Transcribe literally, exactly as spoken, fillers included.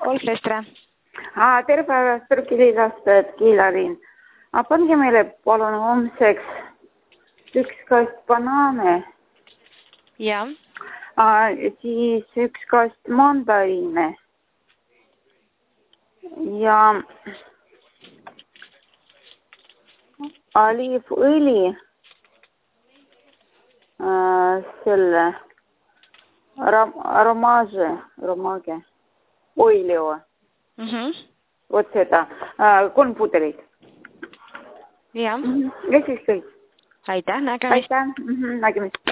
Olfestra. Aa, tere päevast, Türkiliidast, Kiilarin. Pange meile palun homseks üks kast banaane. Ja. Aa, siis üks kast mandariine. Ja oliivõli. Selle aromage, aromage, oilio. Mhm. Vot seda, kolm pudelit. Ja. Ja siis kõik. Aitäh, nägemist. Aitäh, nägemist.